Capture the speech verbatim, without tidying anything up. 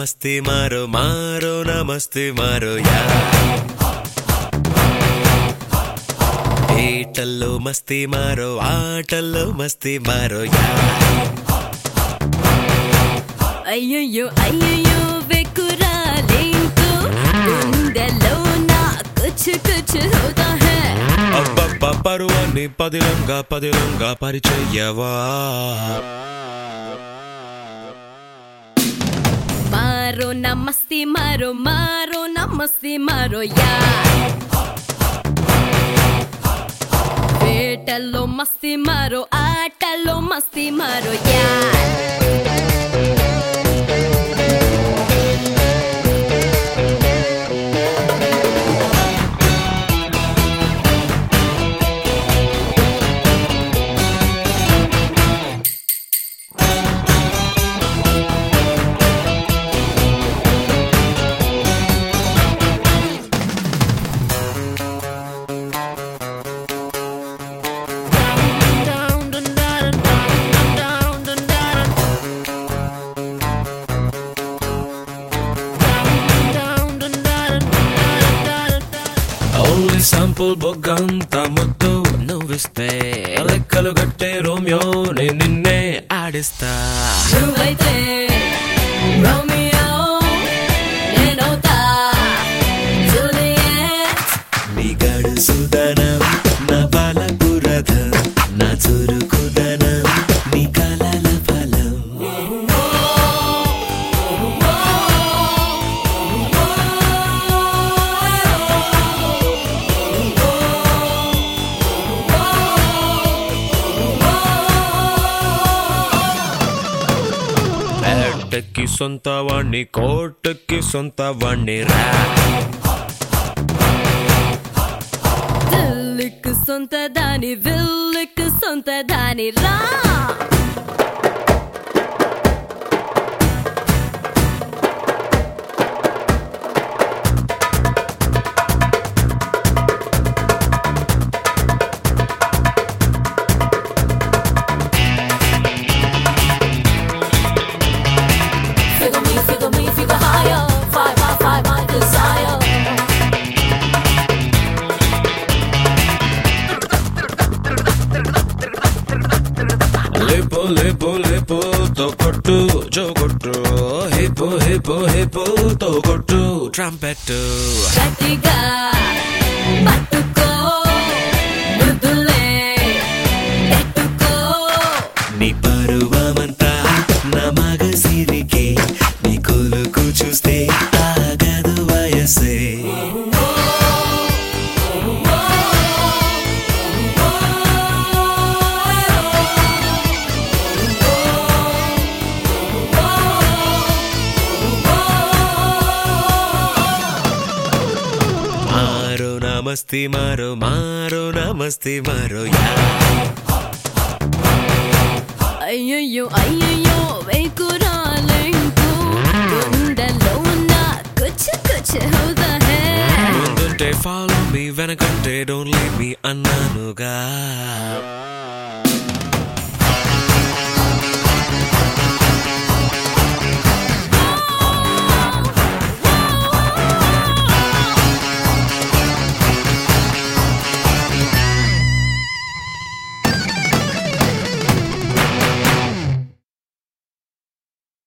మస్తీ మారో మారో నమస్తే మారో యా ఏటల్లో మస్తీ మారో ఆటల్లో మస్తీ మారో యా అయ్యయ్యో అయ్యయ్యో వెకురాలేంకు గుండెలో నా కుచ్ కుచ్ హోతా హై అబ్బబ్బా పరువాన్ని పదిలంగా పదిలంగా పరిచయ్యవా మారో నమస్తే మారో మారో నమస్తే మారో యా వేటల్లో మస్తీ మారో ఆటల్లో మస్తీ మారో యా శాంపుల్ బొగ్గంత ముద్దు నువ్విస్తే లెక్కలు గట్టే రోమియో నేను నిన్నే ఆడిస్తా నువ్వైతే రోమియో నేనవుతా జూలియట్ నీ గడుసుదనం నా బలపురథం నా చురుకుదనం నీ కలల ఫలం కోటకి సొంత వాణ్ణి కోటకి సొంత వాణ్ణి రా దిల్లుకు సొంత దాని విల్లుకు సొంత దాని రా లేపో లేపో లేపో తో కొట్టు జో కొట్టు హిపో హిపో హిపో తో కొట్టు ట్రంపెట్ గట్టిగా పట్టుకో ముద్దులే పెట్టుకో నీ పరువమంతా నా మగ సిరికి నీ కొలుకు చూస్తే ఆగదు వయసే నమస్తే మారో మారో నమస్తే మారో యా అయ్యయ్యో అయ్యయ్యో వెకురాలేంకు గుండెలో నా కుచ్ కుచ్ హోతా హై ముందుంటే ఫాలో మీ వెనకంటే డోంట్ లీవ్ మీ అన్నానుగా